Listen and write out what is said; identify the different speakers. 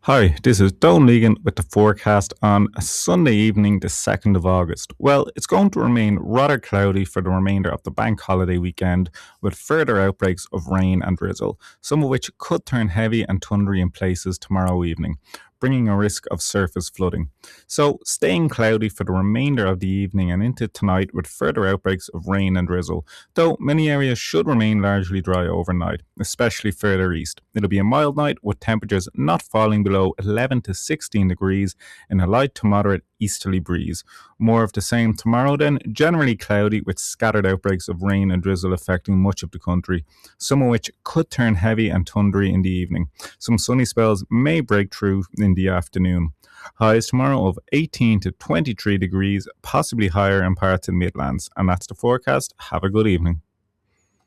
Speaker 1: Hi, this is Don Legan with the forecast on a Sunday evening, the 2nd of August. Well, it's going to remain rather cloudy for the remainder of the bank holiday weekend, with further outbreaks of rain and drizzle, some of which could turn heavy and thundery in places tomorrow evening, bringing a risk of surface flooding. So, staying cloudy for the remainder of the evening and into tonight with further outbreaks of rain and drizzle, though many areas should remain largely dry overnight, especially further east. It'll be a mild night with temperatures not falling below 11 to 16 degrees in a light to moderate easterly breeze. More of the same tomorrow then, generally cloudy with scattered outbreaks of rain and drizzle affecting much of the country, some of which could turn heavy and thundery in the evening. Some sunny spells may break through in the afternoon. Highs tomorrow of 18 to 23 degrees, possibly higher in parts of the Midlands. And that's the forecast. Have a good evening.